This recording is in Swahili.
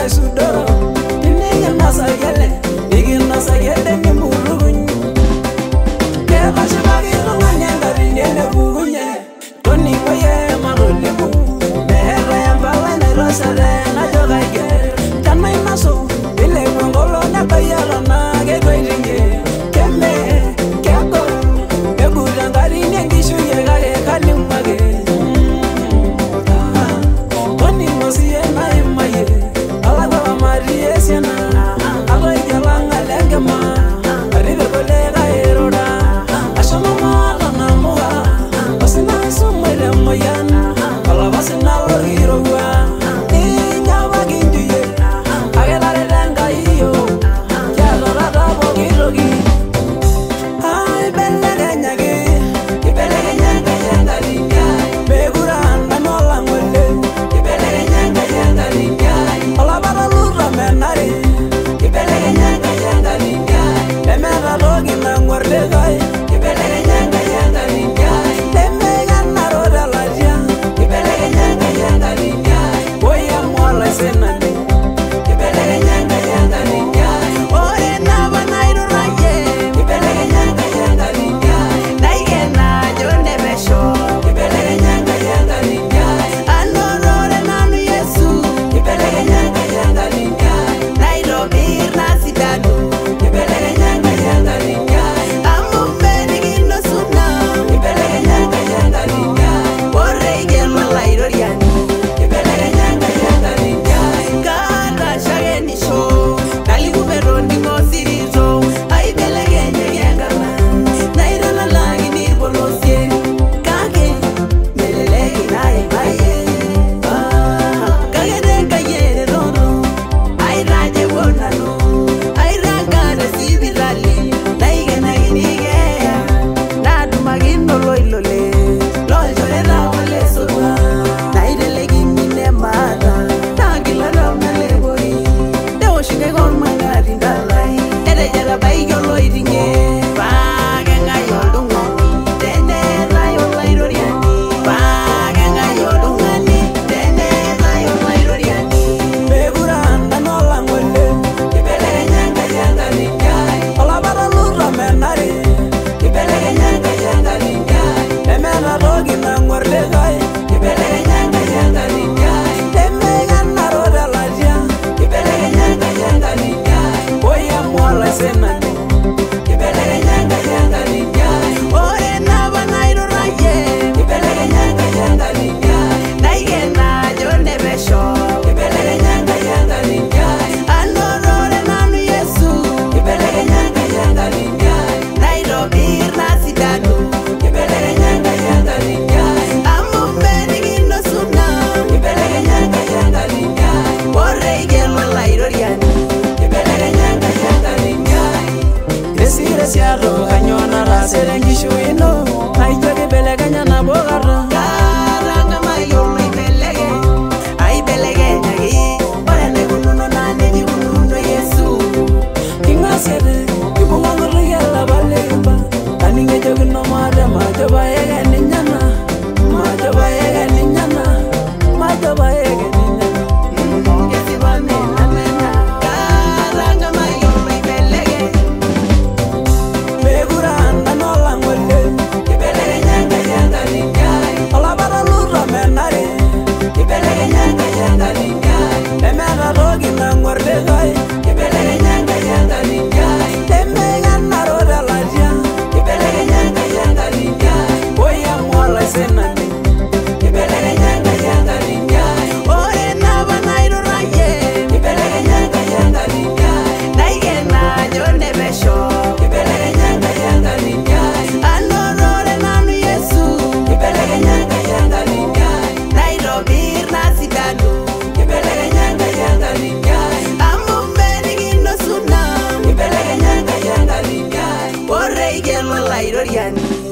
sudoro Tini nasa gele Digi nasa gele ni mulugunyi Keba shibagi runganye Ngari nene bugunye Toni koye marulimu Mehera yambala nerosare Na joga ige Tana inaso Ile wangolo Naka yara na Gego iringe Keme Keko Megura ngari Nengishu yegare Kalimage Toni mosie na imaye Alaga marie siena Alo ijalanga lengema Aribe kolega eroda Ashama mara na moga Basina sumere moyana Ala basina lorirowa Inyama ginduye Agelare lenga iyo Yalo rada bogirogi Ay belege nyage Ibelege nyanga yanga linya Begura anda nola ngole Ibelege nyanga yanga linya Ala bara lura menari Ibelege nyanga yanga linya Emera logi na ngorde gai Ibelege nyanga yanga linya Emega na roda laja Ibelege nyanga yanga linya Oya mwala senani Ibelege nyanga yanga linya Oye na banairu raye Ibelege nyanga yanga linya Naige na jone besho Ibelege nyanga yanga linya Anorore nanu Yesu Ibelege nyanga yanga linya Nairobi na sidanu Ibelege nyanga yanga linya Amumbeni gino suna Ibelege nyanga yanga linya Orege malairo yani Ibelege nyanga yanga linya Kata shage nisho Naligubero ni mosirizo Aibelege nyanga na Nairo la lagi ni bolosie Kage Melelegi na imaye Kage denga yere rono Airaje wonano Airagane sibirali Naige naginigea Nadumagino loilole Lojole na wale soba Naidelegi mine mata Tagila ramele bori Deo shige gon mangari ndalai Ede jara baigo loidinge Bagenga yoldungani Dene rayo lairoriani Bagenga yoldungani Dene rayo lairoriani Begura anda nola ngole Ibelege nyanga yanga linyai Ola bara lura menari Ibelege nyanga yanga linyai Emena rogi na ngorde gai Ibelege nyanga yanga linyai Emega na roda laja Ibelege nyanga yanga linyai Oya mwala senani Ibelege nyanga yanga linyai Oye na banairu raye Ibelege nyanga yanga linyai Naige na jone besho Ibelege nyanga yanga linyai Anorore nanu Yesu Ibelege nyanga yanga linyai Nairobi na sidanu Ibelege nyanga yanga linyai Amumbeni gino suna Ibelege nyanga yanga linyai Orege malairo yani Ibelege nyanga yanga linyai Desire siaro kanyona rasere ngishu ino Aijoge belege nyana bogara Karanga mayo ibelege Aibelege nyagi Ore negununo nane jigununo Yesu Kingasere Ibunga ngore yala balemba Aninge jogi no mare majoba ege ninyana Majoba ege ninyana Majoba ege ninyana Gesi bane namena Karanga mayo ibelege Begura anda nola ngole Ibelege nyanga yanga linyai Ola bara lura menari Ibelege nyanga yanga linyai Emera rogi na ngorde gai Ibelege nyanga yanga linyai Emega na roda laja Ibelege nyanga yanga linyai Oya mwala senani Ibelege nyanga yanga linyai Oye na banairu raye Ibelege nyanga yanga linyai Naige na jone besho Ibelege nyanga yanga linyai Anorore nanu Yesu Ibelege nyanga yanga linyai Nairobi na sidanu Ibelege nyanga yanga linyai Amumbeni gino suna Ibelege nyanga yanga linyai Orege malairo yani